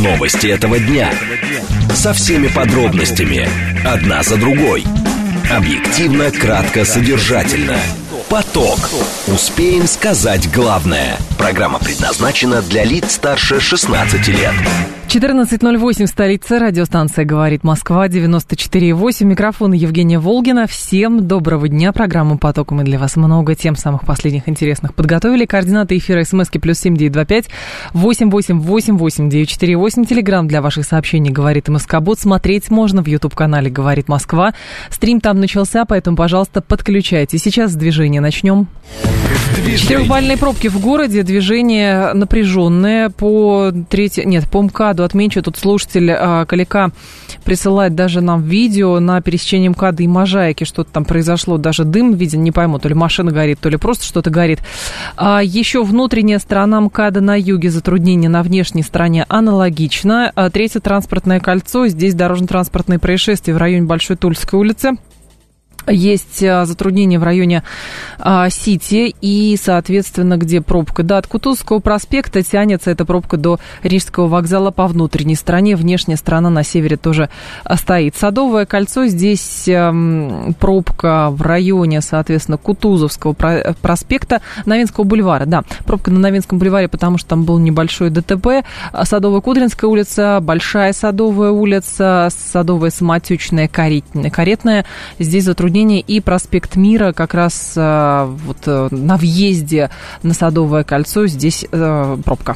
Новости этого дня. Со всеми подробностями. Одна за другой. Объективно, кратко, содержательно. Поток. Успеем сказать главное. Программа предназначена для лиц старше 16 лет. 14:08 в столице. Радиостанция «Говорит Москва», 94,8. Микрофон Евгения Волгина. Всем доброго дня. Программу «Поток» мы для вас много тем самых последних интересных подготовили. Координаты эфира СМСки +7 925 8888 948. Телеграм для ваших сообщений «Говорит МСК-бот». Смотреть можно в YouTube-канале «Говорит Москва». Стрим там начался, поэтому, пожалуйста, подключайте. Сейчас движение начнем. Трехбальные пробки в городе. Движение напряженное. По МКАДу отмечу, тут слушатель Калика присылает даже нам видео на пересечении МКАДа и Можайки. Что-то там произошло, даже дым виден, не пойму, то ли машина горит, то ли просто что-то горит. Еще внутренняя сторона МКАДа на юге, затруднения на внешней стороне аналогично. Третье транспортное кольцо, здесь дорожно-транспортные происшествия в районе Большой Тульской улицы. Есть затруднения в районе Сити и, соответственно, где пробка? Да, от Кутузовского проспекта тянется эта пробка до Рижского вокзала по внутренней стороне. Внешняя сторона на севере тоже стоит. Садовое кольцо, здесь пробка в районе, соответственно, Кутузовского проспекта, Новинского бульвара. Да, пробка на Новинском бульваре, потому что там был небольшой ДТП. Садовая Кудринская улица, Большая Садовая улица, Садовая Самотечная, Каретная. Здесь затруднения. И проспект Мира как раз на въезде на Садовое кольцо. Здесь пробка.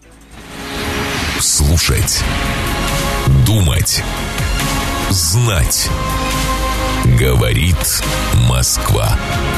Слушать, думать, знать. Говорит Москва.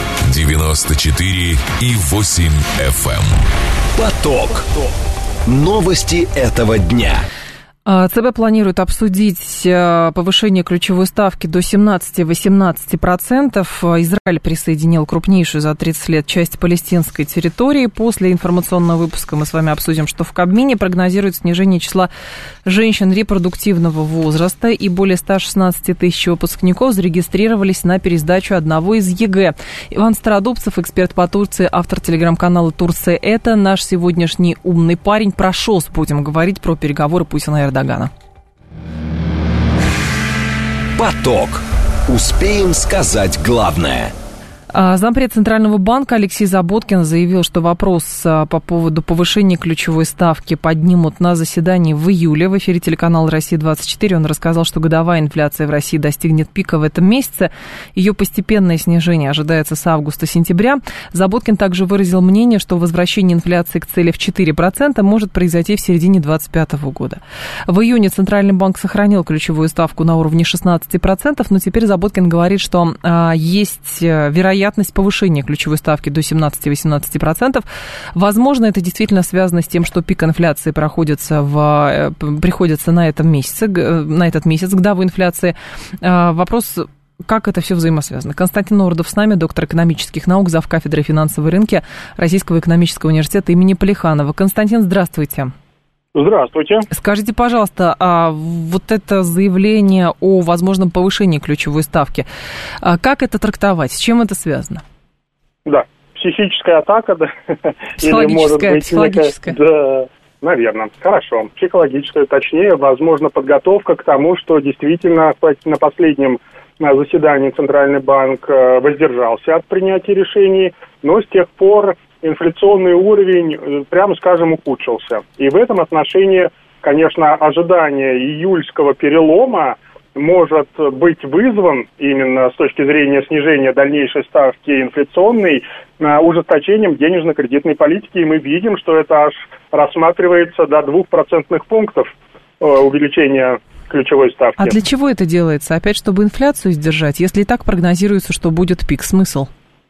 94,8 FM. Поток. Новости этого дня. ЦБ планирует обсудить повышение ключевой ставки до 17-18%. Израиль присоединил крупнейшую за 30 лет часть палестинской территории. После информационного выпуска мы с вами обсудим, что в Кабмине прогнозирует снижение числа женщин репродуктивного возраста, и более 116 тысяч выпускников зарегистрировались на пересдачу одного из ЕГЭ. Иван Стародубцев, эксперт по Турции, автор телеграм-канала «Турция. Это наш сегодняшний умный парень». Про ШОС будем говорить, про переговоры Путина и Эрдогана. Поток. Успеем сказать главное. Зампред Центрального банка Алексей Заботкин заявил, что вопрос по поводу повышения ключевой ставки поднимут на заседании в июле. В эфире телеканала «Россия-24» он рассказал, что годовая инфляция в России достигнет пика в этом месяце. Ее постепенное снижение ожидается с августа-сентября. Заботкин также выразил мнение, что возвращение инфляции к цели в 4% может произойти в середине 2025 года. В июне Центральный банк сохранил ключевую ставку на уровне 16%, но теперь Заботкин говорит, что есть вероятность повышения ключевой ставки до 17-18%. Возможно, это действительно связано с тем, что пик инфляции приходится на этот месяц, годовой инфляции. Вопрос, как это все взаимосвязано. Константин Нордов с нами, доктор экономических наук, завкафедрой финансовые рынки Российского экономического университета имени Плеханова. Константин, здравствуйте. Здравствуйте. Скажите, пожалуйста, вот это заявление о возможном повышении ключевой ставки, как это трактовать, с чем это связано? Да, психическая атака, да. Психологическая. Да, наверное. Хорошо. Психологическая, точнее, возможно, подготовка к тому, что действительно на последнем заседании Центральный банк воздержался от принятия решений, но с тех пор инфляционный уровень, прямо скажем, ухудшился. И в этом отношении, конечно, ожидание июльского перелома может быть вызван именно с точки зрения снижения дальнейшей ставки инфляционной ужесточением денежно-кредитной политики. И мы видим, что это аж рассматривается до 2% пунктов увеличения ключевой ставки. А для чего это делается? Опять, чтобы инфляцию сдержать? Если и так прогнозируется, что будет пик, смысл?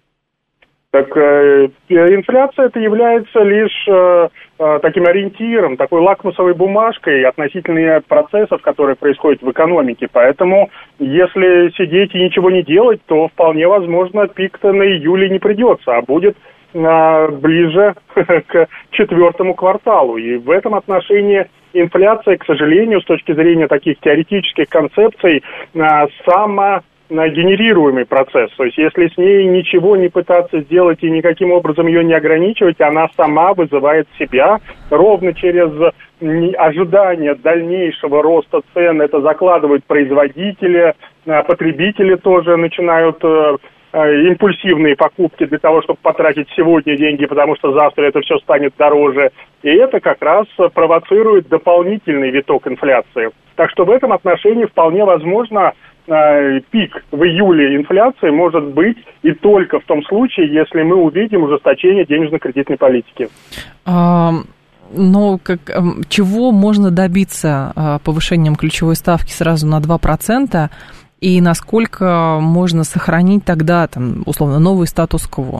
Так инфляция это является лишь таким ориентиром, такой лакмусовой бумажкой относительно процессов, которые происходят в экономике. Поэтому, если сидеть и ничего не делать, то вполне возможно пик-то на июле не придется, а будет ближе к четвертому кварталу. И в этом отношении инфляция, к сожалению, с точки зрения таких теоретических концепций, генерируемый процесс. То есть если с ней ничего не пытаться сделать и никаким образом ее не ограничивать, она сама вызывает себя ровно через ожидание дальнейшего роста цен. Это закладывают производители, потребители тоже начинают импульсивные покупки для того, чтобы потратить сегодня деньги, потому что завтра это все станет дороже. И это как раз провоцирует дополнительный виток инфляции. Так что в этом отношении вполне возможно пик в июле инфляции может быть и только в том случае, если мы увидим ужесточение денежно-кредитной политики. Но чего можно добиться повышением ключевой ставки сразу на 2%? И насколько можно сохранить тогда, условно, новый статус-кво?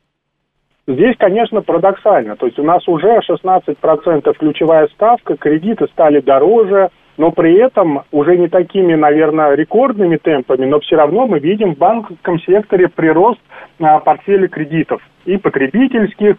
Здесь, конечно, парадоксально. То есть у нас уже 16% ключевая ставка, кредиты стали дороже, но при этом уже не такими, наверное, рекордными темпами, но все равно мы видим в банковском секторе прирост портфеля кредитов и потребительских,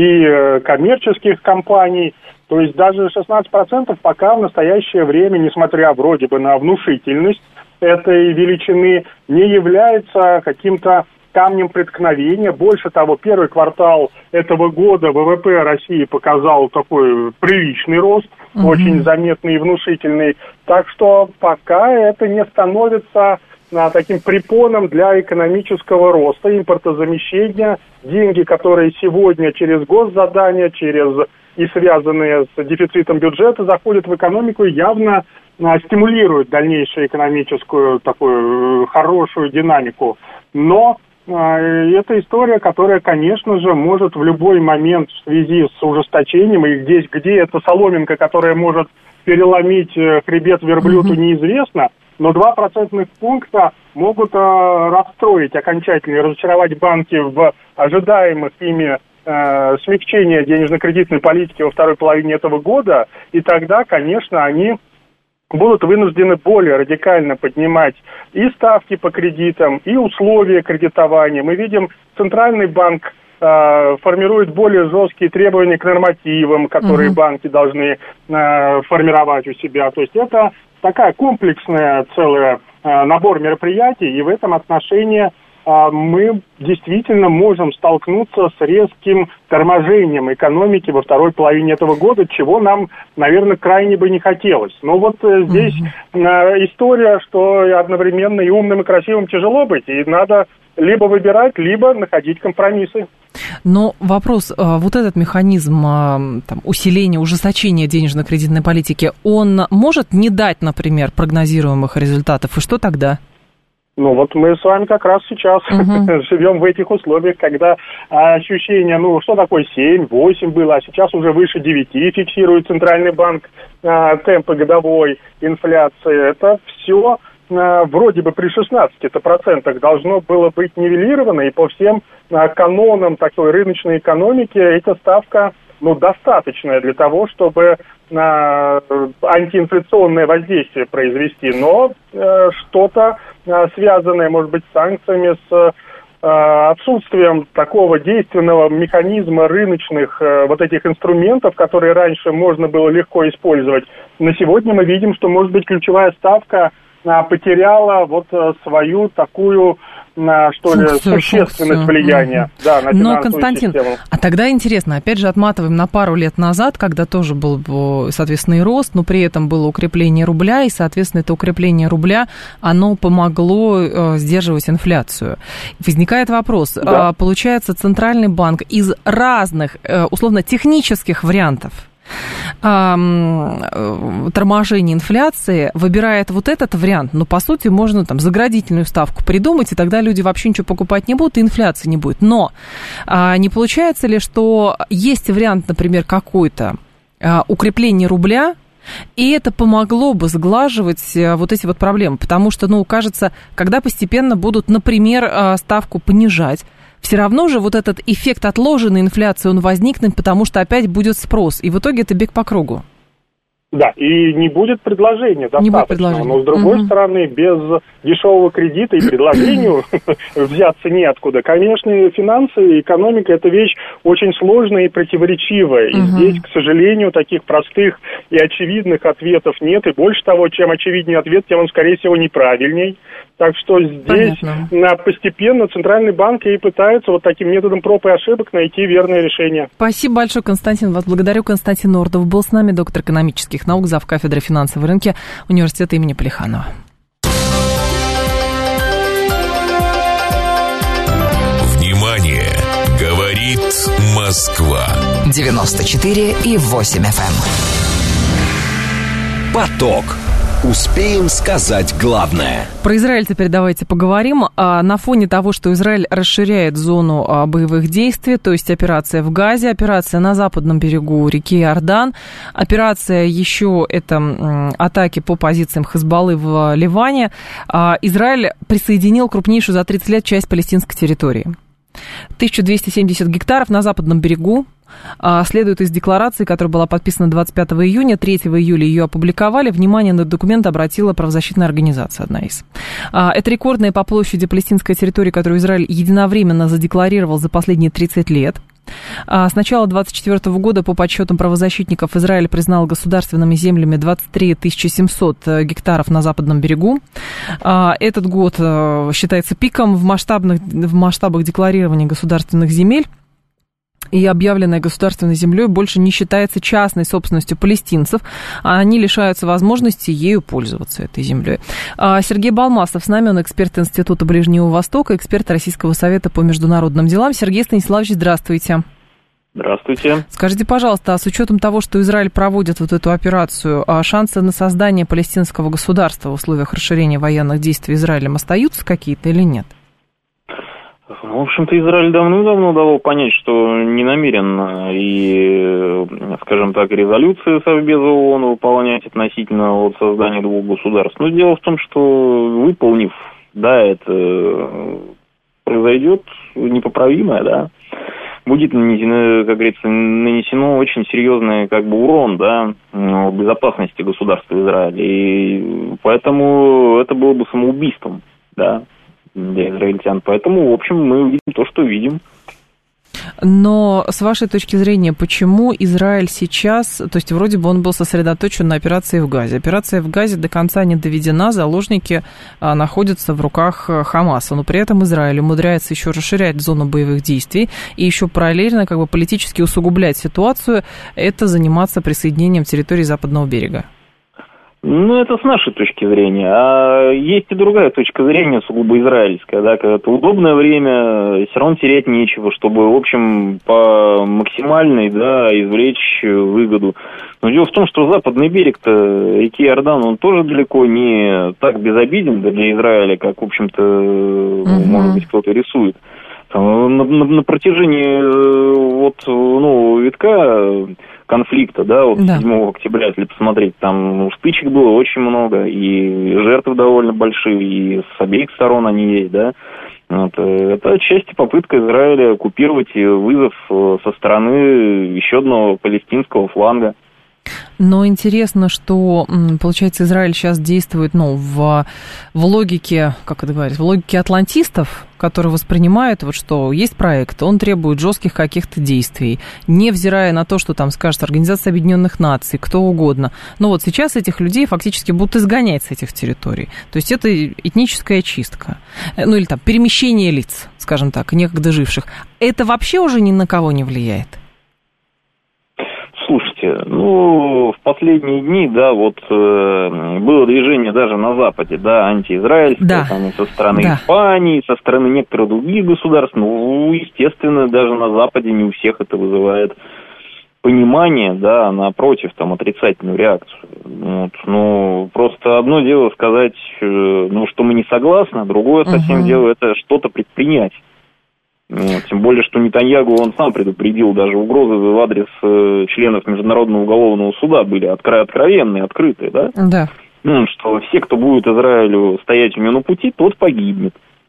и коммерческих компаний. То есть даже 16% пока в настоящее время, несмотря вроде бы на внушительность этой величины, не является каким-то камнем преткновения. Больше того, первый квартал этого года ВВП России показал такой приличный рост, очень заметный и внушительный. Так что пока это не становится таким препоном для экономического роста, импортозамещения. Деньги, которые сегодня через госзадания, через и связанные с дефицитом бюджета заходят в экономику, явно стимулируют дальнейшую экономическую такую хорошую динамику. Но это история, которая, конечно же, может в любой момент в связи с ужесточением, и здесь, где эта соломинка, которая может переломить хребет верблюду, неизвестно, но 2% пункта могут расстроить окончательно, разочаровать банки в ожидаемых ими смягчения денежно-кредитной политики во второй половине этого года, и тогда, конечно, они будут вынуждены более радикально поднимать и ставки по кредитам, и условия кредитования. Мы видим, Центральный банк формирует более жесткие требования к нормативам, которые банки должны формировать у себя. То есть это такая комплексная целый набор мероприятий, и в этом отношении мы действительно можем столкнуться с резким торможением экономики во второй половине этого года, чего нам, наверное, крайне бы не хотелось. Но вот здесь история, что одновременно и умным, и красивым тяжело быть, и надо либо выбирать, либо находить компромиссы. Но вопрос, вот этот механизм усиления, ужесточения денежно-кредитной политики, он может не дать, например, прогнозируемых результатов, и что тогда? Ну, вот мы с вами как раз сейчас живем в этих условиях, когда ощущение, что такое 7, 8 было, а сейчас уже выше 9 фиксирует Центральный банк темпы годовой инфляции. Это все вроде бы при 16% должно было быть нивелировано, и по всем канонам такой рыночной экономики эта ставка достаточная для того, чтобы антиинфляционное воздействие произвести, но что-то связанное, может быть, с санкциями, с отсутствием такого действенного механизма рыночных вот этих инструментов, которые раньше можно было легко использовать. На сегодня мы видим, что, может быть, ключевая ставка потеряла вот свою такую, существенность влияния на финансовую Константин, систему. А тогда интересно, опять же, отматываем на пару лет назад, когда тоже был, соответственно, и рост, но при этом было укрепление рубля, и, соответственно, это укрепление рубля, оно помогло сдерживать инфляцию. Возникает вопрос, получается, Центральный банк из разных, условно, технических вариантов торможения инфляции выбирает вот этот вариант, но по сути можно заградительную ставку придумать, и тогда люди вообще ничего покупать не будут, и инфляции не будет. Но не получается ли, что есть вариант, например, какой-то укрепление рубля, и это помогло бы сглаживать вот эти вот проблемы, потому что, кажется, когда постепенно будут, например, ставку понижать, все равно же вот этот эффект отложенной инфляции, он возникнет, потому что опять будет спрос, и в итоге это бег по кругу. Да, и не будет предложения достаточного, но с другой стороны, без дешевого кредита и предложению взяться неоткуда. Конечно, финансы и экономика – это вещь очень сложная и противоречивая, и здесь, к сожалению, таких простых и очевидных ответов нет, и больше того, чем очевиднее ответ, тем он, скорее всего, неправильней. Так что здесь постепенно Центральный банк и пытается вот таким методом проб и ошибок найти верное решение. Спасибо большое, Константин. Вас благодарю. Константин Нордов был с нами, доктор экономических наук, завкафедры финансового рынка университета имени Плеханова. Внимание! Говорит Москва. 94,8 FM. Поток. Успеем сказать главное. Про Израиль теперь давайте поговорим. На фоне того, что Израиль расширяет зону боевых действий, то есть операция в Газе, операция на западном берегу реки Иордан, операция еще это атаки по позициям Хезболлы в Ливане, Израиль присоединил крупнейшую за 30 лет часть палестинской территории. 1270 гектаров на западном берегу. Следует из декларации, которая была подписана 25 июня, 3 июля ее опубликовали. Внимание на документ обратила правозащитная организация, одна из. Это рекордная по площади палестинская территория, которую Израиль единовременно задекларировал за последние 30 лет. С начала 2024 года, по подсчетам правозащитников, Израиль признал государственными землями 23 700 гектаров на западном берегу. Этот год считается пиком в масштабах декларирования государственных земель. И объявленная государственной землей больше не считается частной собственностью палестинцев, а они лишаются возможности ею пользоваться, этой землей. Сергей Балмасов с нами, он эксперт Института Ближнего Востока, эксперт Российского совета по международным делам. Сергей Станиславович, здравствуйте. Здравствуйте. Скажите, пожалуйста, а с учетом того, что Израиль проводит вот эту операцию, шансы на создание палестинского государства в условиях расширения военных действий Израилем остаются какие-то или нет? В общем-то, Израиль давным-давно давал понять, что не намерен и, скажем так, резолюции Совбеза ООН выполнять относительно от создания двух государств. Но дело в том, что выполнив, да, это произойдет непоправимое, да, будет нанесено, как говорится, очень серьезный урон, да, безопасности государства Израиля. И поэтому это было бы самоубийством, да, для израильтян. Поэтому, в общем, мы увидим то, что видим. Но с вашей точки зрения, почему Израиль сейчас, то есть вроде бы он был сосредоточен на операции в Газе. Операция в Газе до конца не доведена, заложники находятся в руках Хамаса, но при этом Израиль умудряется еще расширять зону боевых действий и еще параллельно политически усугублять ситуацию, это заниматься присоединением территории Западного берега. Ну, это с нашей точки зрения. А есть и другая точка зрения, сугубо израильская, да, когда это удобное время, все равно терять нечего, чтобы, в общем, по максимальной, да, извлечь выгоду. Но дело в том, что западный берег-то реки Иордан, он тоже далеко не так безобиден для Израиля, как, в общем-то, может быть, кто-то рисует. На протяжении витка конфликта, да, 7 октября, если посмотреть, там стычек было очень много, и жертв довольно большие, и с обеих сторон они есть, да. Это отчасти попытка Израиля оккупировать вызов со стороны еще одного палестинского фланга. Но интересно, что, получается, Израиль сейчас действует, в логике, как это говорить, в логике атлантистов, которые воспринимают, что есть проект, он требует жестких каких-то действий, невзирая на то, что там скажет Организация Объединенных Наций, кто угодно. Но сейчас этих людей фактически будут изгонять с этих территорий. То есть это этническая чистка. Или там перемещение лиц, скажем так, некогда живших. Это вообще уже ни на кого не влияет? Слушайте, в последние дни, да, было движение даже на Западе, да, антиизраильское, да, там, со стороны Испании, со стороны некоторых других государств. Естественно, даже на Западе не у всех это вызывает понимание, да, а напротив, отрицательную реакцию. Просто одно дело сказать, что мы не согласны, а другое совсем дело это что-то предпринять. Тем более, что Нетаньяху, он сам предупредил, даже угрозы в адрес членов Международного уголовного суда были откровенные, открытые, да? Да. Что все, кто будет Израилю стоять у него на пути, тот погибнет.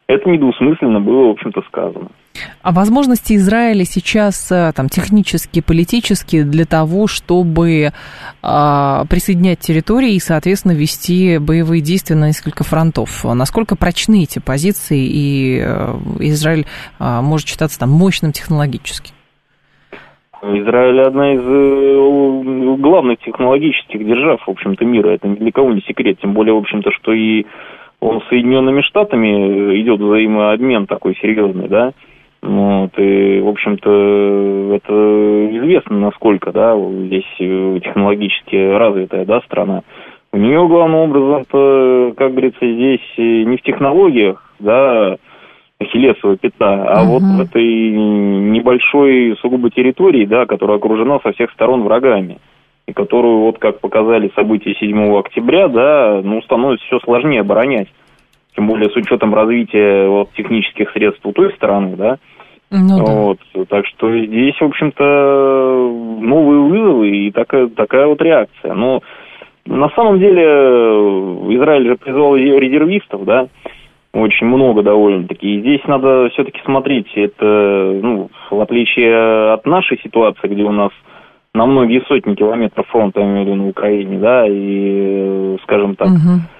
это недвусмысленно было, в общем-то, сказано. А возможности Израиля сейчас там, технически, политически для того, чтобы присоединять территории и, соответственно, вести боевые действия на несколько фронтов? Насколько прочны эти позиции, и Израиль может считаться там мощным технологически? Израиль одна из главных технологических держав, в общем-то, мира. Это ни для кого не секрет. Тем более, в общем-то, что и с Соединенными Штатами идет взаимообмен такой серьезный, да. Вот, и, в общем-то, это известно, насколько, да, здесь технологически развитая, да, страна. У нее, главным образом, как говорится, здесь не в технологиях, да, ахиллесова пята, а вот в этой небольшой сугубо территории, да, которая окружена со всех сторон врагами, и которую, вот как показали события 7 октября, да, становится все сложнее оборонять. Тем более с учетом развития технических средств у той стороны, да. Вот, так что здесь, в общем-то, новые вызовы и такая вот реакция. Но на самом деле Израиль же призвал резервистов, да, очень много довольно-таки. И здесь надо все-таки смотреть, это, в отличие от нашей ситуации, где у нас на многие сотни километров фронта, я имею в виду, на Украине, да, и, скажем так,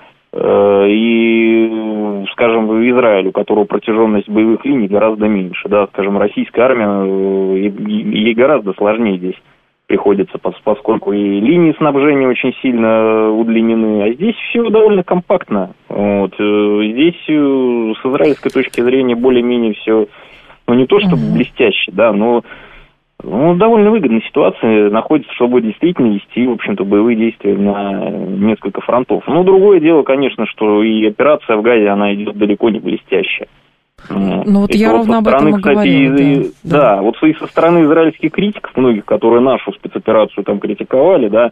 и, скажем, в Израиле, у которого протяженность боевых линий гораздо меньше, да, скажем, российская армия, ей гораздо сложнее здесь приходится, поскольку и линии снабжения очень сильно удлинены, а здесь все довольно компактно. Вот. Здесь с израильской точки зрения более-менее все, не то чтобы блестяще, да, но довольно выгодная ситуация находится, чтобы действительно вести, в общем-то, боевые действия на несколько фронтов. Но другое дело, конечно, что и операция в Газе, она идет далеко не блестящая. Ну вот я ровно об этом и говорю. Да, вот и со стороны израильских критиков, многих, которые нашу спецоперацию там критиковали, да,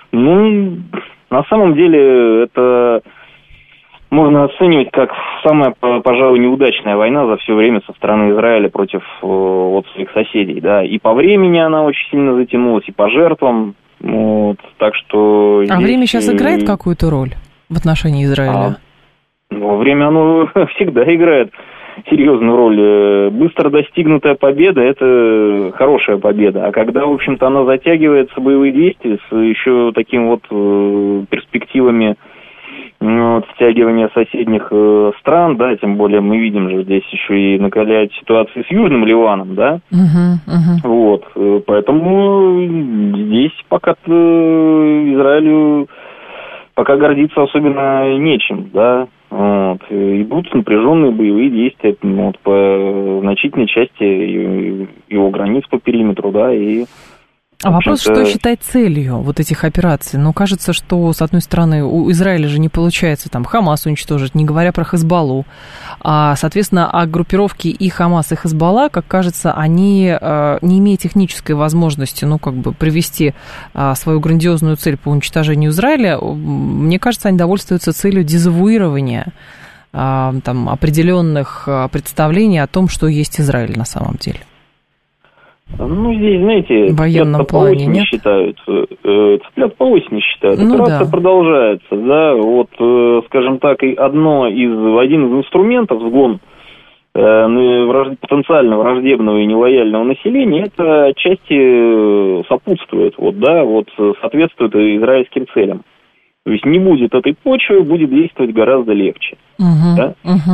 на самом деле это можно оценивать как самая, пожалуй, неудачная война за все время со стороны Израиля против своих соседей, да, и по времени она очень сильно затянулась, и по жертвам, так что... А время сейчас играет какую-то роль в отношении Израиля? Время, оно всегда играет серьезную роль. Быстро достигнутая победа – это хорошая победа. А когда, в общем-то, она затягивается, боевые действия, с еще таким перспективами стягивания соседних стран, да, тем более мы видим же здесь еще и накаляет ситуацию с Южным Ливаном, да, вот, поэтому здесь пока Израилю пока гордиться особенно нечем, да. Вот. Идут напряженные боевые действия по значительной части его границ по периметру, да, и... А вопрос, что считать целью вот этих операций? Кажется, что, с одной стороны, у Израиля же не получается там Хамас уничтожить, не говоря про Хезболлу. Соответственно, группировки и Хамас, и Хезболла, как кажется, они, не имея технической возможности, привести свою грандиозную цель по уничтожению Израиля, мне кажется, они довольствуются целью дезавуирования определенных представлений о том, что есть Израиль на самом деле. Здесь, знаете, цыплят по осени считают. Цыплят по осени считают. Операция продолжается, да. Скажем так, один из инструментов сгон потенциально враждебного и нелояльного населения, это отчасти сопутствует, соответствует израильским целям. То есть не будет этой почвы, будет действовать гораздо легче. Да?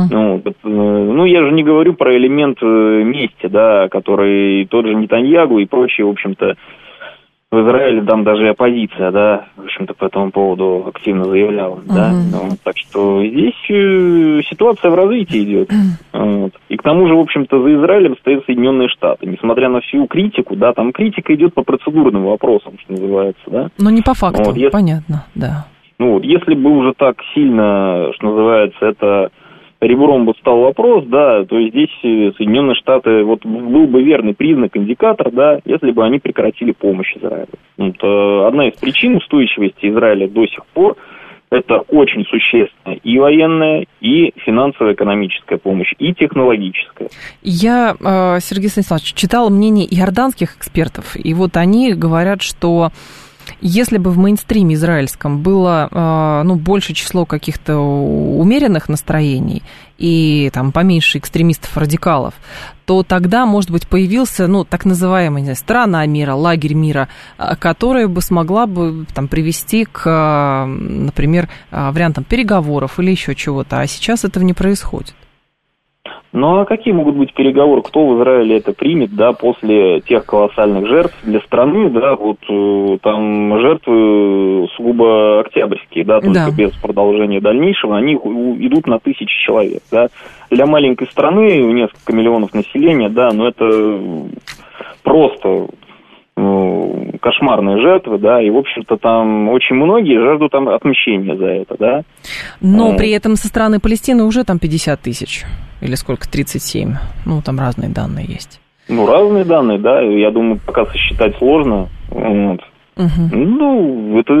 Я же не говорю про элемент мести, да, который тот же Нетаньягу и прочие, в общем-то, в Израиле там даже и оппозиция, да, в общем-то, по этому поводу активно заявляла, да. Так что здесь ситуация в развитии идет. И к тому же, в общем-то, за Израилем стоят Соединенные Штаты. Несмотря на всю критику, да, там критика идет по процедурным вопросам, что называется, да. Но не по факту, понятно, да. Если бы уже так сильно, что называется, это ребром бы стал вопрос, да, то здесь Соединенные Штаты, был бы верный признак, индикатор, да, если бы они прекратили помощь Израилю. Одна из причин устойчивости Израиля до сих пор – это очень существенная и военная, и финансово-экономическая помощь, и технологическая. Я, Сергей Станиславович, читала мнение иорданских экспертов, и они говорят, что Если бы в мейнстриме израильском было больше число каких-то умеренных настроений и там поменьше экстремистов-радикалов, то тогда, может быть, появился, так называемая, не знаю, страна мира, лагерь мира, которая бы смогла бы там привести к, например, вариантам переговоров или еще чего-то. А сейчас этого не происходит. Ну, а какие могут быть переговоры? Кто в Израиле это примет, да, после тех колоссальных жертв для страны, да, вот там жертвы сугубо октябрьские, да, только без продолжения дальнейшего, они идут на тысячи человек, да. Для маленькой страны, несколько миллионов населения, да, но это просто кошмарные жертвы, да, и, в общем-то, там очень многие жаждут там отмщения за это, да. Но при этом со стороны Палестины уже там 50 тысяч, или сколько, 37, там разные данные есть. Разные данные, да, я думаю, пока сосчитать сложно, вот. Это...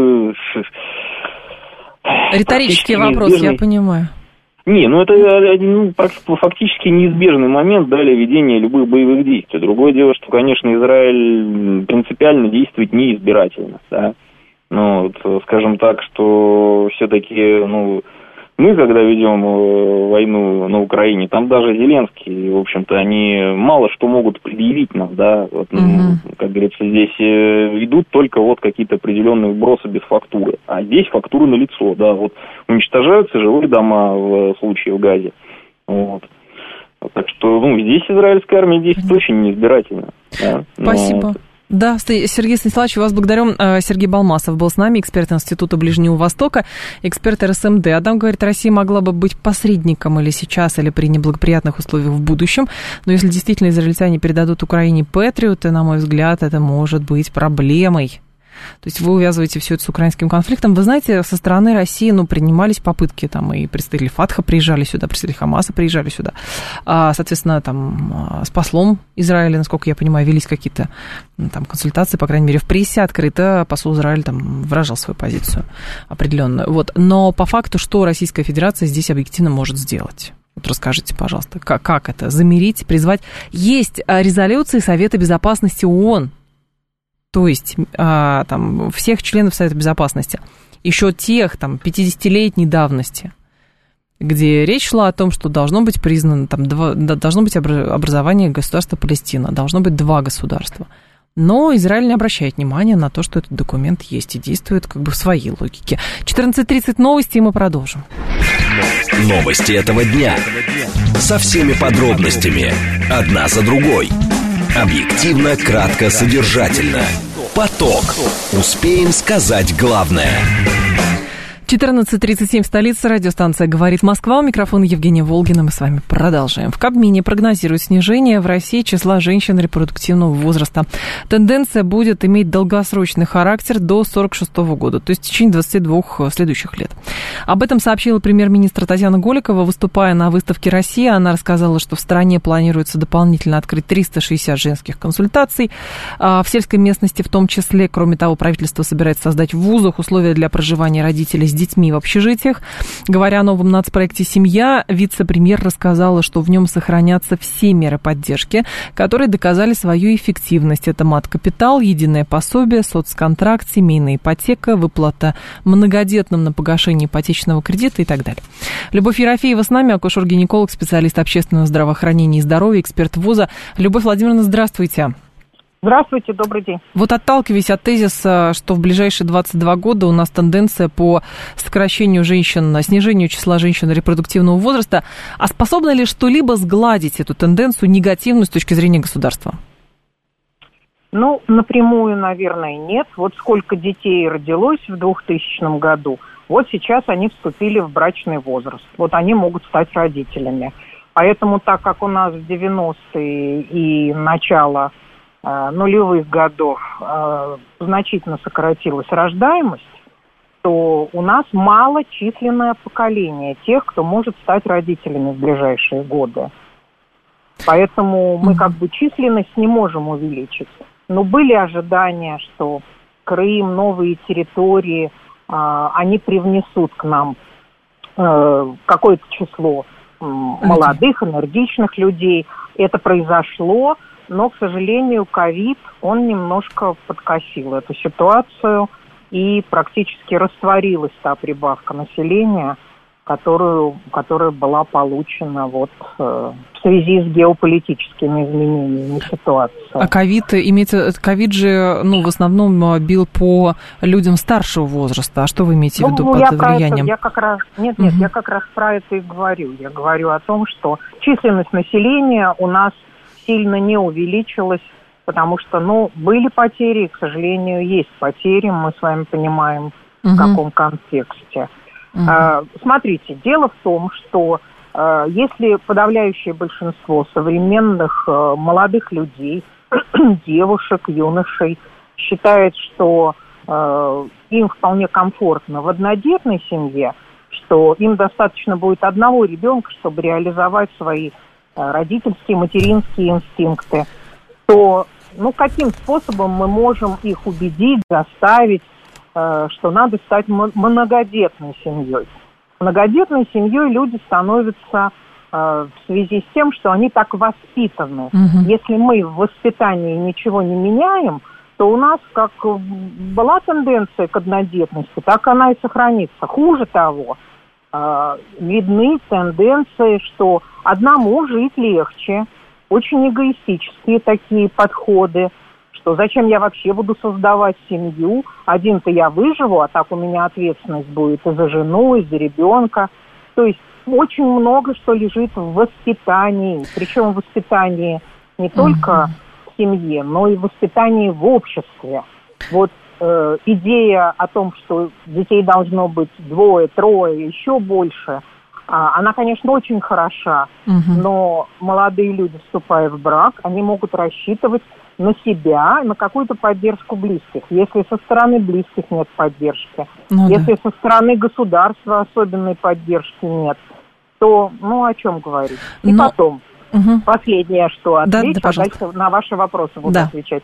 Риторический вопрос, я понимаю. Это фактически неизбежный момент для ведения любых боевых действий. Другое дело, что, конечно, Израиль принципиально действует неизбирательно, да. Скажем так, что все-таки, мы, когда ведем войну на Украине, там даже Зеленский, в общем-то, они мало что могут предъявить нам, да, как говорится, здесь идут только какие-то определенные вбросы без фактуры, а здесь фактура налицо, да, уничтожаются жилые дома в случае в Газе, так что, здесь израильская армия действует очень неизбирательно. Да? Спасибо. Да, Сергей Станиславович, вас благодарю. Сергей Балмасов был с нами, эксперт Института Ближнего Востока, эксперт РСМД. Адам говорит, Россия могла бы быть посредником или сейчас, или при неблагоприятных условиях в будущем, но если действительно израильтяне передадут Украине Патриоты, на мой взгляд, это может быть проблемой. То есть вы увязываете все это с украинским конфликтом. Вы знаете, со стороны России, принимались попытки, там и представители Фатха приезжали сюда, представители Хамаса приезжали сюда. Соответственно, там с послом Израиля, насколько я понимаю, велись какие-то там консультации, по крайней мере, в прессе открыто посол Израиля там выражал свою позицию определенную. Но по факту, что Российская Федерация здесь объективно может сделать? Расскажите, пожалуйста, как это замерить, призвать? Есть резолюции Совета Безопасности ООН, то есть там всех членов Совета Безопасности, еще тех 50-летней давности, где речь шла о том, что должно быть признано, должно быть образование государства Палестина, должно быть 2 государства. Но Израиль не обращает внимания на то, что этот документ есть и действует в своей логике. 14:30 новости, и мы продолжим. Новости этого дня. Со всеми подробностями. Одна за другой. Объективно, кратко, содержательно. Поток. Успеем сказать главное. 14:37 в столице. Радиостанция «Говорит Москва». У микрофона Евгения Волгина. Мы с вами продолжаем. В Кабмине прогнозируют снижение в России числа женщин репродуктивного возраста. Тенденция будет иметь долгосрочный характер до 1946 года, то есть в течение 22 следующих лет. Об этом сообщила премьер-министр Татьяна Голикова. Выступая на выставке «Россия», она рассказала, что в стране планируется дополнительно открыть 360 женских консультаций в сельской местности в том числе. Кроме того, правительство собирается создать в вузах условия для проживания родителей с детьми в общежитиях. Говоря о новом нацпроекте «Семья», вице-премьер рассказала, что в нем сохранятся все меры поддержки, которые доказали свою эффективность. Это мат-капитал, единое пособие, соцконтракт, семейная ипотека, выплата многодетным на погашение ипотечного кредита и так далее. Любовь Ерофеева с нами, акушер-гинеколог, специалист общественного здравоохранения и здоровья, эксперт вуза. Любовь Владимировна, здравствуйте. Здравствуйте, добрый день. Отталкиваясь от тезиса, что в ближайшие 22 года у нас тенденция по сокращению женщин, снижению числа женщин репродуктивного возраста, а способно ли что-либо сгладить эту тенденцию негативную с точки зрения государства? Напрямую, наверное, нет. Сколько детей родилось в 2000 году, сейчас они вступили в брачный возраст. Они могут стать родителями. Поэтому, так как у нас в 90-е и начало нулевых годов значительно сократилась рождаемость, то у нас малочисленное поколение тех, кто может стать родителями в ближайшие годы. Поэтому мы численность не можем увеличить. Но были ожидания, что Крым, новые территории, они привнесут к нам какое-то число молодых, энергичных людей. Это произошло. но, к сожалению, ковид, он немножко подкосил эту ситуацию, и практически растворилась та прибавка населения, которая была получена вот в связи с геополитическими изменениями ситуации. А ковид же, в основном бил по людям старшего возраста. А что вы имеете в виду под влиянием? Я как раз про это и говорю. Я говорю о том, что численность населения у нас сильно не увеличилась, потому что, были потери, и, к сожалению, есть потери, мы с вами понимаем, в каком контексте. Смотрите, дело в том, что если подавляющее большинство современных молодых людей, девушек, юношей считает, что им вполне комфортно в однодетной семье, что им достаточно будет одного ребенка, чтобы реализовать свои родительские, материнские инстинкты, то каким способом мы можем их убедить, заставить, что надо стать многодетной семьей? Многодетной семьей люди становятся в связи с тем, что они так воспитаны. Если мы в воспитании ничего не меняем, то у нас как была тенденция к однодетности, так она и сохранится. Хуже того, видны тенденции, что одному жить легче, очень эгоистические такие подходы, что зачем я вообще буду создавать семью, один-то я выживу, а так у меня ответственность будет и за жену, и за ребенка. То есть очень много что лежит в воспитании, причем в воспитании не только в семье, но и в воспитании в обществе. Вот идея о том, что детей должно быть 2, 3, еще больше, она, конечно, очень хороша, но молодые люди, вступая в брак, они могут рассчитывать на себя, на какую-то поддержку близких. Если со стороны близких нет поддержки, если со стороны государства особенной поддержки нет, то, о чем говорить? И потом, последнее, что отвечу, а дальше на ваши вопросы буду отвечать.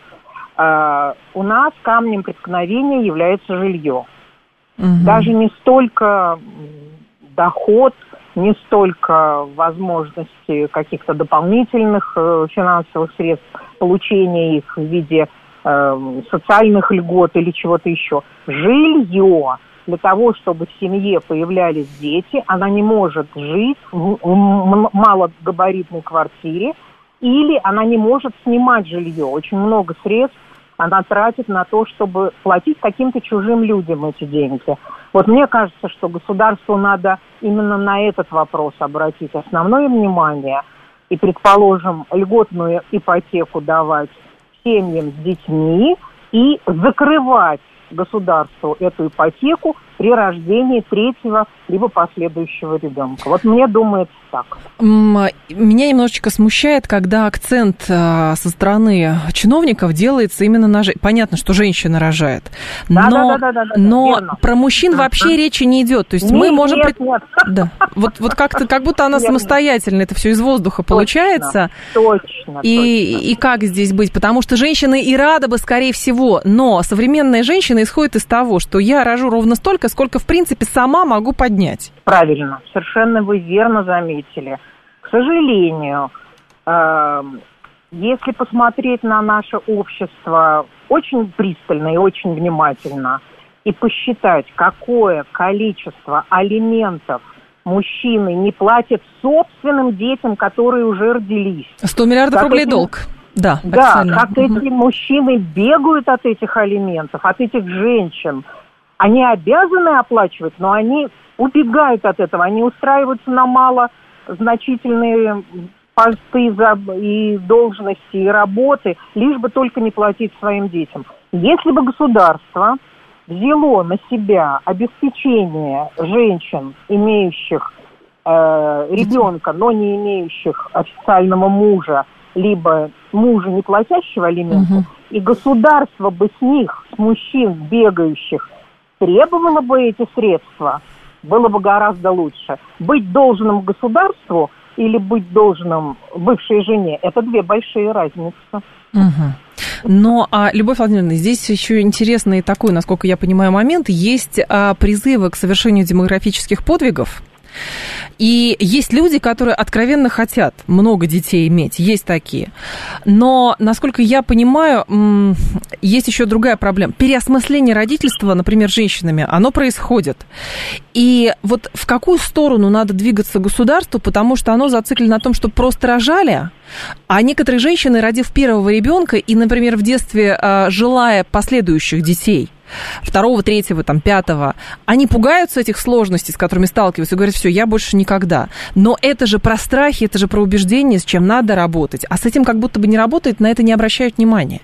У нас камнем преткновения является жилье. Даже не столько доход, не столько возможности каких-то дополнительных финансовых средств, получения их в виде социальных льгот или чего-то еще. Жилье. Для того, чтобы в семье появлялись дети, она не может жить в малогабаритной квартире, или она не может снимать жилье. Очень много средств она тратит на то, чтобы платить каким-то чужим людям эти деньги. Вот мне кажется, что государству надо именно на этот вопрос обратить основное внимание и, предположим, льготную ипотеку давать семьям с детьми и закрывать государству эту ипотеку при рождении 3-го либо последующего ребенка. Вот мне думается так. Меня немножечко смущает, когда акцент со стороны чиновников делается именно на... Понятно, что женщина рожает, но верно. Про мужчин вообще речи не идет. То есть мы можем... Нет. Да. Вот как будто она самостоятельно, это все из воздуха получается. Точно. И как здесь быть? Потому что женщины и рады бы, скорее всего, но современная женщина исходит из того, что я рожу ровно столько, сколько, в принципе, сама могу поднять. Правильно, совершенно вы верно заметили. К сожалению, если посмотреть на наше общество очень пристально и очень внимательно и посчитать, какое количество алиментов мужчины не платят собственным детям, которые уже родились. 100 миллиардов рублей долг. Да, как эти мужчины бегают от этих алиментов, от этих женщин. Они обязаны оплачивать, но они убегают от этого. Они устраиваются на малозначительные посты и должности, и работы, лишь бы только не платить своим детям. Если бы государство взяло на себя обеспечение женщин, имеющих ребенка, но не имеющих официального мужа, либо мужа, не платящего алиментов, и государство бы с них, с мужчин, бегающих, требовало бы эти средства, было бы гораздо лучше. Быть должным государству или быть должным бывшей жене – это две большие разницы. Но, Любовь Владимировна, здесь еще интересный такой, насколько я понимаю, момент. Есть призывы к совершению демографических подвигов. И есть люди, которые откровенно хотят много детей иметь, есть такие. Но, насколько я понимаю, есть еще другая проблема. Переосмысление родительства, например, женщинами, оно происходит. И вот в какую сторону надо двигаться государству, потому что оно зациклено на том, что просто рожали, а некоторые женщины, родив первого ребенка и, например, в детстве желая последующих детей, второго, третьего, там, пятого, они пугаются этих сложностей, с которыми сталкиваются, и говорят, все, я больше никогда. Но это же про страхи, это же про убеждения, с чем надо работать. А с этим как будто бы не работает, на это не обращают внимания.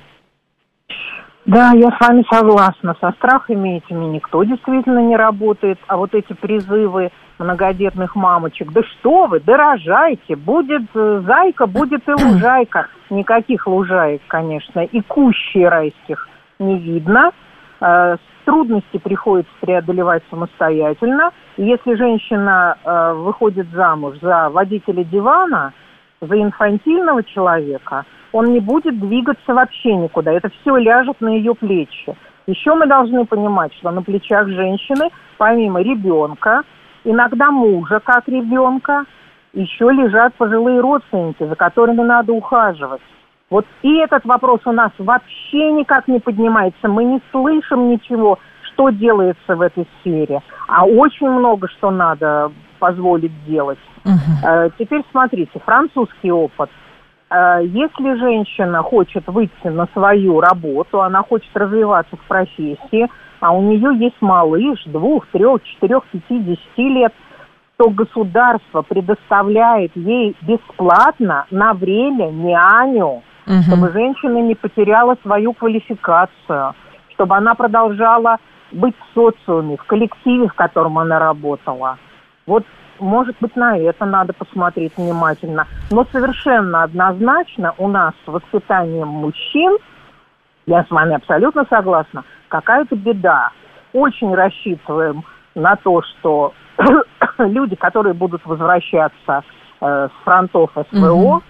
Да, я с вами согласна. Со страхами этими никто действительно не работает. А вот эти призывы многодетных мамочек, да что вы, да рожайте, будет зайка, будет и лужайка. Никаких лужаек, конечно, и кущей райских не видно. Трудности приходится преодолевать самостоятельно. И если женщина выходит замуж за водителя дивана, за инфантильного человека, он не будет двигаться вообще никуда. Это все ляжет на ее плечи. Еще мы должны понимать, что на плечах женщины, помимо ребенка, иногда мужа как ребенка, еще лежат пожилые родственники, за которыми надо ухаживать. Вот и этот вопрос у нас вообще никак не поднимается. Мы не слышим ничего, что делается в этой сфере. А очень много что надо позволить делать. Теперь смотрите, французский опыт. Если женщина хочет выйти на свою работу, она хочет развиваться в профессии, а у нее есть малыш 2, 3, 4, 5, 10 лет, то государство предоставляет ей бесплатно на время няню, чтобы женщина не потеряла свою квалификацию, чтобы она продолжала быть в социуме, в коллективе, в котором она работала. Вот, может быть, на это надо посмотреть внимательно. Но совершенно однозначно у нас с воспитанием мужчин, я с вами абсолютно согласна, какая-то беда. Очень рассчитываем на то, что люди, которые будут возвращаться с фронтов СВО,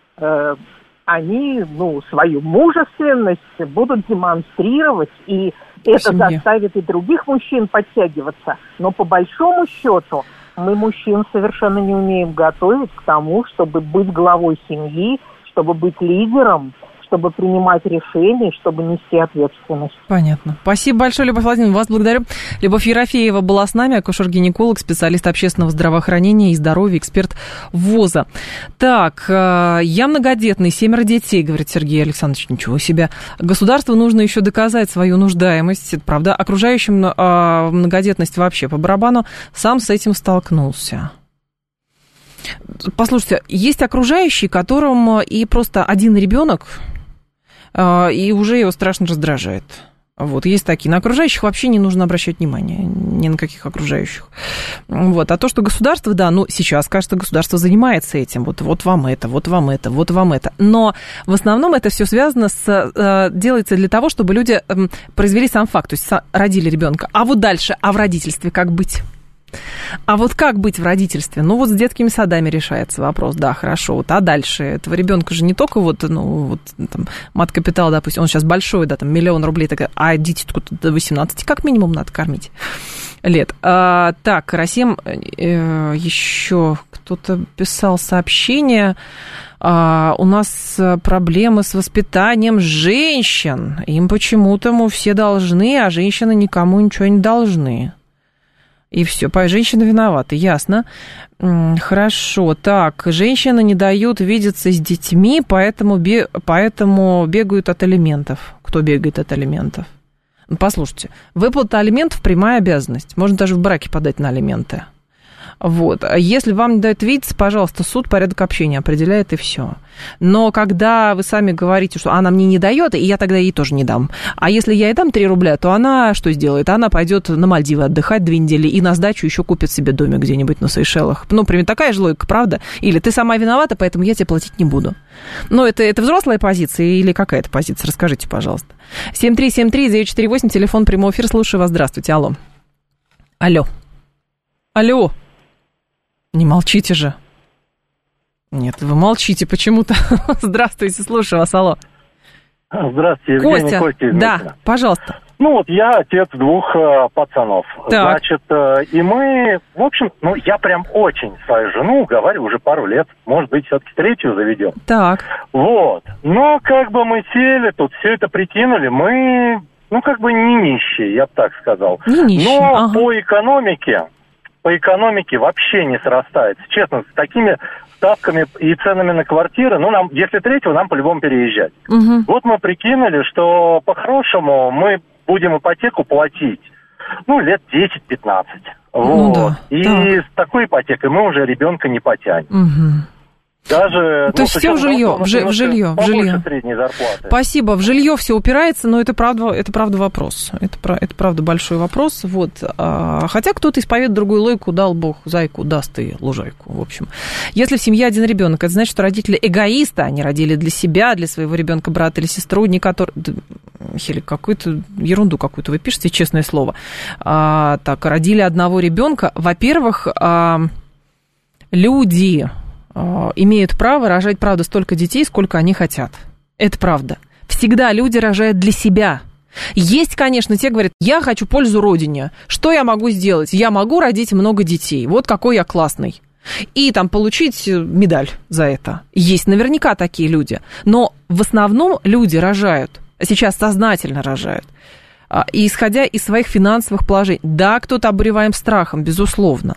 они, свою мужественность будут демонстрировать, и это заставит и других мужчин подтягиваться. Но по большому счету мы мужчин совершенно не умеем готовить к тому, чтобы быть главой семьи, чтобы быть лидером, чтобы принимать решения, чтобы нести ответственность. Понятно. Спасибо большое, Любовь Владимировна. Вас благодарю. Любовь Ерофеева была с нами, акушер-гинеколог, специалист общественного здравоохранения и здоровья, эксперт ВОЗа. Так, я многодетный, 7 детей, говорит Сергей Александрович. Ничего себе. Государству нужно еще доказать свою нуждаемость. Это правда. Окружающим многодетность вообще по барабану. Сам с этим столкнулся. Послушайте, есть окружающие, которым и просто один ребенок, и уже его страшно раздражает. Вот, есть такие. На окружающих вообще не нужно обращать внимания, ни на каких окружающих. Вот. А то, что государство, да, сейчас, кажется, государство занимается этим. Вот вам это, вот вам это, вот вам это. Но в основном это все связано делается для того, чтобы люди произвели сам факт, то есть родили ребенка. А вот дальше, в родительстве как быть? А вот как быть в родительстве? Вот с детскими садами решается вопрос, да, хорошо. Вот, а дальше этого ребенка же не только там, мат-капитал, допустим, он сейчас большой, да, там, 1 000 000 рублей, а дети до 18 как минимум надо кормить лет. Так, Расим, еще кто-то писал сообщение. У нас проблемы с воспитанием женщин. Им почему-то мы все должны, а женщины никому ничего не должны. И все, женщины виноваты, ясно. Хорошо, так, женщины не дают видеться с детьми, поэтому бегают от алиментов. Кто бегает от алиментов? Послушайте, выплата алиментов – прямая обязанность. Можно даже в браке подать на алименты. Вот. Если вам не дают видеться, пожалуйста, суд порядок общения определяет, и все. Но когда вы сами говорите, что она мне не дает, и я тогда ей тоже не дам. А если я ей дам 3 рубля, то она что сделает? Она пойдет на Мальдивы отдыхать 2 недели и на сдачу еще купит себе домик где-нибудь на Сейшелах. Примерно такая же логика, правда? Или ты сама виновата, поэтому я тебе платить не буду. Это взрослая позиция или какая-то позиция? Расскажите, пожалуйста. 7373948, телефон прямого эфира. Слушаю вас. Здравствуйте. Алло. Не молчите же. Нет, вы молчите почему-то. Здравствуйте, слушаю вас, алло. Здравствуйте, Евгений, Костя, да, пожалуйста. Ну, вот я отец 2 пацанов. Так. Значит, и мы, в общем, я прям очень свою жену говорю уже пару лет, может быть, все-таки 3-ю заведем. Так. Вот. Но как бы мы сели, тут все это прикинули, мы, как бы не нищие, я бы так сказал. Не нищие, но по экономике вообще не срастается. Честно, с такими ставками и ценами на квартиры, нам, если 3-го, нам по-любому переезжать. Угу. Вот мы прикинули, что по-хорошему мы будем ипотеку платить, лет 10-15. Вот. Да, и так. с такой ипотекой мы уже ребенка не потянем. Угу. Даже, то есть все в жилье, в жилье. Средней зарплаты. Спасибо. В жилье все упирается, но это правда вопрос. Это правда большой вопрос. Вот. Хотя кто-то исповедует другую логику, дал Бог зайку, даст и лужайку. В общем, если в семье один ребенок, это значит, что родители эгоисты, они родили для себя, для своего ребенка, брата или сестру, не который... Хелик, какую-то ерунду какую-то вы пишете, честное слово. Так, родили одного ребенка. Во-первых, люди имеют право рожать, правда, столько детей, сколько они хотят. Это правда. Всегда люди рожают для себя. Есть, конечно, те, говорят, я хочу пользу родине. Что я могу сделать? Я могу родить много детей. Вот какой я классный. И там получить медаль за это. Есть наверняка такие люди. Но в основном люди рожают, сейчас сознательно рожают, и исходя из своих финансовых положений. Да, кто-то обуреваем страхом, безусловно.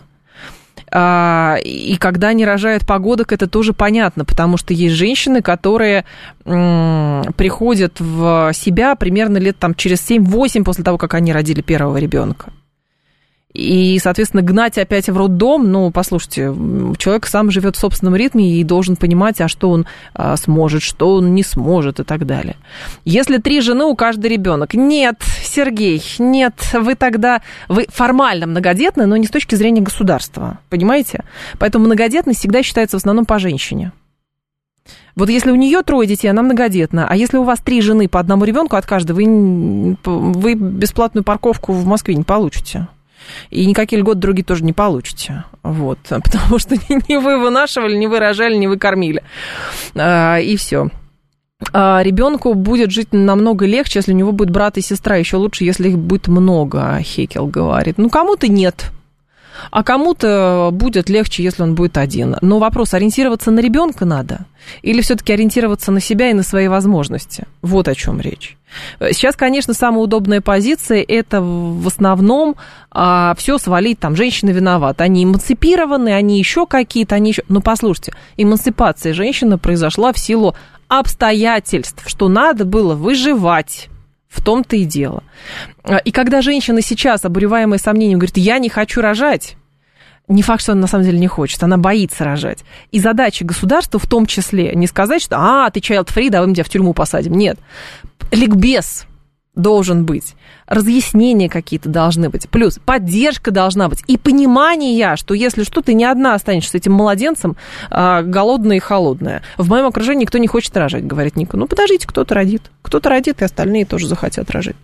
И когда они рожают погодок, это тоже понятно, потому что есть женщины, которые приходят в себя примерно лет через 7-8 после того, как они родили первого ребенка. И, соответственно, гнать опять в роддом, послушайте, человек сам живет в собственном ритме и должен понимать, что он сможет, что он не сможет и так далее. Если 3 жены у каждой ребенок. Нет, Сергей, нет, вы формально многодетны, но не с точки зрения государства, понимаете? Поэтому многодетность всегда считается в основном по женщине. Вот если у нее 3 детей, она многодетна, а если у вас 3 жены по одному ребенку от каждой, вы бесплатную парковку в Москве не получите. И никакие льготы другие тоже не получите. Вот. Потому что не вы вынашивали, не вы рожали, не вы кормили. И все. Ребенку будет жить намного легче, если у него будет брат и сестра. Еще лучше, если их будет много, Хекел говорит. Кому-то нет. А кому-то будет легче, если он будет один. Но вопрос, ориентироваться на ребенка надо? Или все-таки ориентироваться на себя и на свои возможности? Вот о чем речь. Сейчас, конечно, самая удобная позиция – это в основном все свалить, женщины виноваты. Они эмансипированы, они еще какие-то, Но послушайте, эмансипация женщины произошла в силу обстоятельств, что надо было выживать. В том-то и дело. И когда женщина сейчас, обуреваемая сомнением, говорит, я не хочу рожать, не факт, что она на самом деле не хочет, она боится рожать. И задача государства в том числе не сказать, что ты child-free, давай мы тебя в тюрьму посадим. Нет. Ликбез должен быть, разъяснения какие-то должны быть, плюс поддержка должна быть и понимание, что если что, ты не одна останешься с этим младенцем, голодная и холодная. В моем окружении никто не хочет рожать, говорит Ника. Подождите, кто-то родит, и остальные тоже захотят рожать.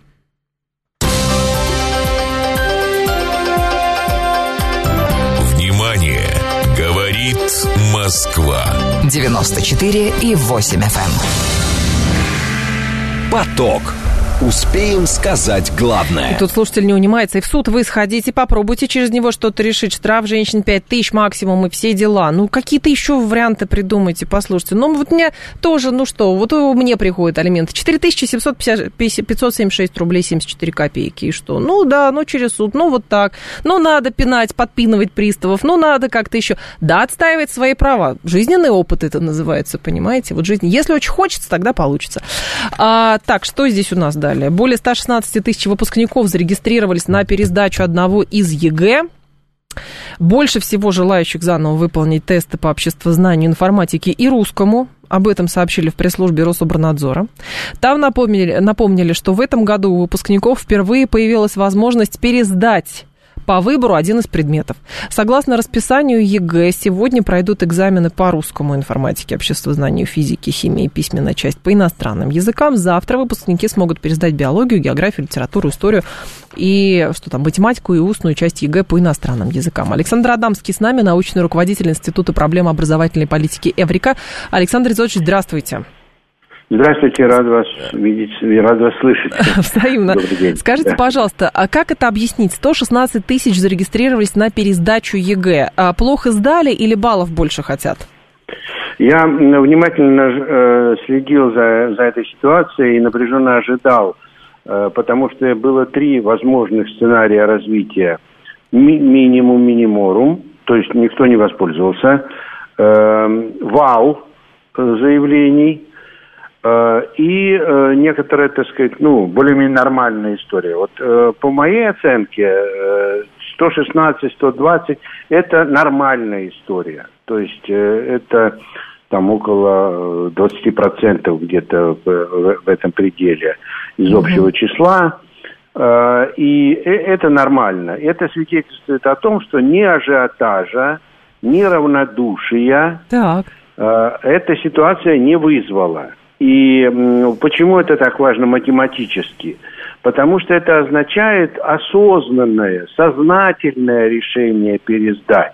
Внимание! Говорит Москва. 94,8 FM. Поток. Успеем сказать главное. И тут слушатель не унимается. И в суд вы сходите, попробуйте через него что-то решить. Штраф женщин 5000 максимум и все дела. Какие-то еще варианты придумайте, послушайте. Вот мне тоже, мне приходят алименты. 4576 рублей 74 копейки. И что? Через суд, вот так. Надо пинать, подпинывать приставов. Надо как-то еще. Да, отстаивать свои права. Жизненный опыт это называется, понимаете? Жизнь. Если очень хочется, тогда получится. Так, что здесь у нас далее? Более 116 тысяч выпускников зарегистрировались на пересдачу одного из ЕГЭ. Больше всего желающих заново выполнить тесты по обществознанию, информатике и русскому. Об этом сообщили в пресс-службе Рособорнадзора. Там напомнили, что в этом году у выпускников впервые появилась возможность пересдать по выбору один из предметов. Согласно расписанию ЕГЭ, сегодня пройдут экзамены по русскому, информатике, обществознанию, физике, химии, письменная часть по иностранным языкам. Завтра выпускники смогут пересдать биологию, географию, литературу, историю и математику и устную часть ЕГЭ по иностранным языкам. Александр Адамский с нами, научный руководитель Института проблем образовательной политики «Эврика». Александр Изотович, здравствуйте. Здравствуйте, рад вас видеть и рад вас слышать. Взаимно. Добрый день. Скажите, пожалуйста, а как это объяснить? 116 тысяч зарегистрировались на пересдачу ЕГЭ. Плохо сдали или баллов больше хотят? Я внимательно следил за этой ситуацией и напряженно ожидал, потому что было 3 возможных сценария развития. Минимум, миниморум, то есть никто не воспользовался. Вал заявлений. И некоторая, так сказать, более-менее нормальная история. Вот по моей оценке 116-120 это нормальная история. То есть это там около 20% где-то в этом пределе из общего числа. И это нормально. Это свидетельствует о том, что ни ажиотажа, ни равнодушия эта ситуация не вызвала. И почему это так важно математически? Потому что это означает осознанное, сознательное решение пересдать.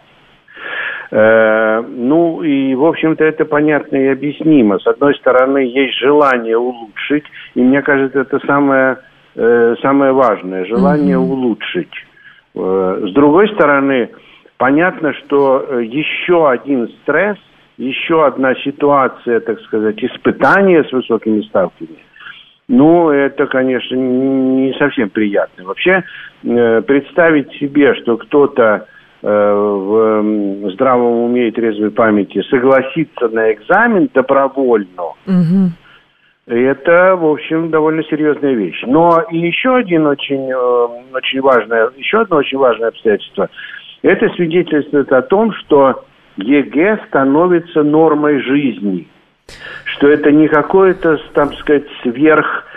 И, в общем-то, это понятно и объяснимо. С одной стороны, есть желание улучшить, и мне кажется, это самое важное, желание улучшить. С другой стороны, понятно, что еще один стресс, еще одна ситуация, так сказать, испытания с высокими ставками, это, конечно, не совсем приятно. Вообще, представить себе, что кто-то в здравом уме и трезвой памяти согласится на экзамен добровольно, это, в общем, довольно серьезная вещь. Но и еще одно очень важное обстоятельство. Это свидетельствует о том, что ЕГЭ становится нормой жизни, что это не какое-то, так сказать, сверх,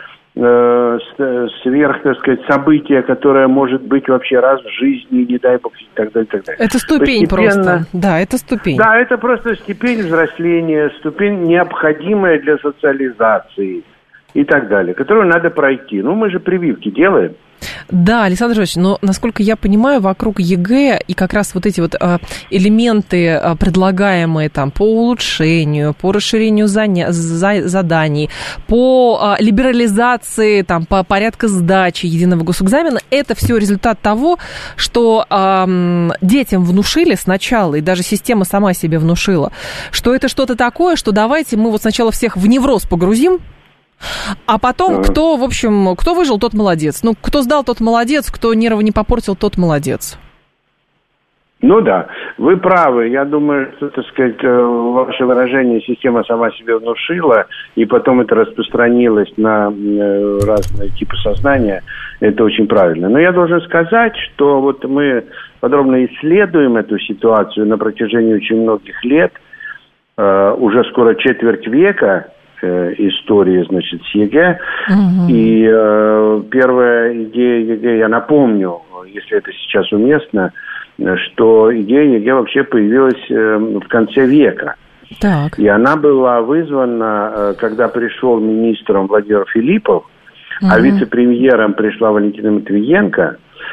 так сказать, событие, которое может быть вообще раз в жизни, не дай бог, и так далее, и так далее. Это ступень просто. Да, это ступень. Да, это просто ступень взросления, ступень необходимая для социализации и так далее, которую надо пройти. Мы же прививки делаем. Да, Александр Жоржович, но, насколько я понимаю, вокруг ЕГЭ и как раз вот эти вот элементы, предлагаемые там по улучшению, по расширению заданий, по либерализации, там, по порядку сдачи единого госэкзамена, это все результат того, что детям внушили сначала, и даже система сама себе внушила, что это что-то такое, что давайте мы вот сначала всех в невроз погрузим, а потом, кто выжил, тот молодец. Кто сдал, тот молодец, кто нервы не попортил, тот молодец. Да, вы правы. Я думаю, что, так сказать, ваше выражение система сама себе внушила, и потом это распространилось на разные типы сознания. Это очень правильно. Но я должен сказать, что вот мы подробно исследуем эту ситуацию на протяжении очень многих лет, уже скоро четверть века, истории, значит, с ЕГЭ. И первая идея ЕГЭ, я напомню, если это сейчас уместно, что идея ЕГЭ вообще появилась в конце века. Так. И она была вызвана, когда пришел министром Владимир Филиппов, а вице-премьером пришла Валентина Матвиенко,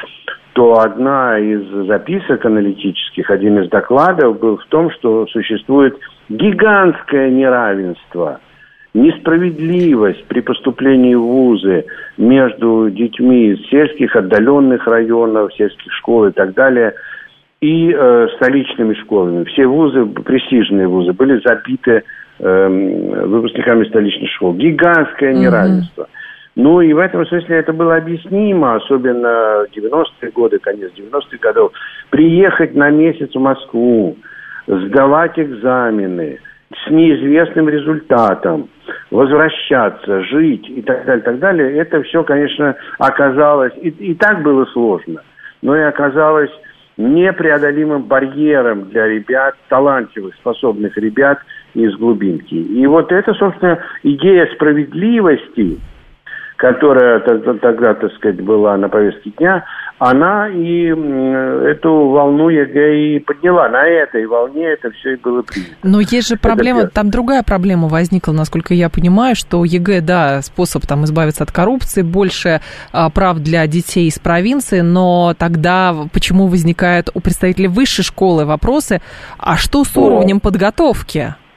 то одна из записок аналитических, один из докладов был в том, что существует гигантское неравенство, несправедливость при поступлении в вузы между детьми из сельских, отдаленных районов, сельских школ и так далее, и столичными школами. Все вузы, престижные вузы, были забиты выпускниками столичных школ. Гигантское неравенство. И в этом смысле это было объяснимо, особенно в 90-е годы, конец 90-х годов, приехать на месяц в Москву, сдавать экзамены с неизвестным результатом, возвращаться, жить и так далее, это все, конечно, оказалось, и так было сложно, но и оказалось непреодолимым барьером для ребят, талантливых, способных ребят из глубинки. И вот это, собственно, идея справедливости, которая тогда, так сказать, была на повестке дня, она и эту волну ЕГЭ и подняла. На этой волне это все и было принято. Но есть же проблема, там другая проблема возникла, насколько я понимаю, что ЕГЭ, да, способ там избавиться от коррупции, больше прав для детей из провинции, но тогда почему возникают у представителей высшей школы вопросы, а что с уровнем подготовки?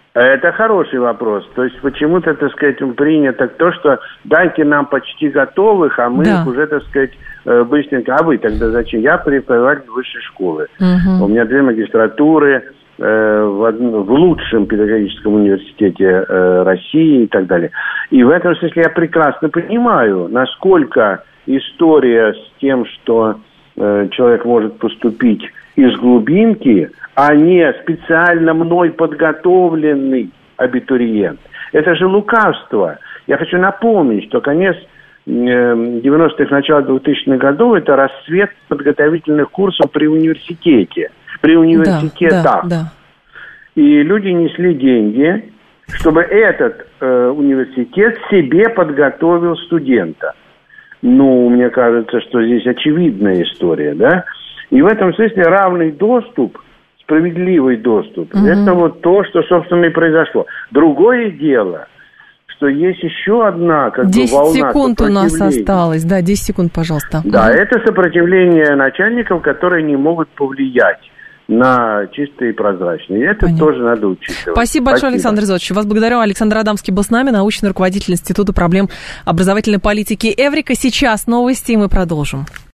Это хороший вопрос. То есть почему-то, так сказать, принято то, что дайте нам почти готовых, а мы их уже, так сказать, быстренько. А вы тогда зачем? Я преподаватель высшей школы. У меня 2 магистратуры в лучшем педагогическом университете России и так далее. И в этом смысле я прекрасно понимаю, насколько история с тем, что человек может поступить из глубинки, а не специально мной подготовленный абитуриент. Это же лукавство. Я хочу напомнить, что конец 90-х, начало 2000-х годов – это расцвет подготовительных курсов при университете, при университетах. Да. И люди несли деньги, чтобы этот университет себе подготовил студента. Ну, мне кажется, что здесь очевидная история, да? И в этом смысле равный доступ, справедливый доступ, это вот то, что, собственно, и произошло. Другое дело, что есть еще одна как бы волна 10 секунд у нас осталось. Да, 10 секунд, пожалуйста. Да, это сопротивление начальников, которые не могут повлиять на чистое и прозрачное. И это тоже надо учитывать. Спасибо большое, Александр Изотович. Вас благодарю. Александр Адамский был с нами, научный руководитель Института проблем образовательной политики Эврика. Сейчас новости, и мы продолжим.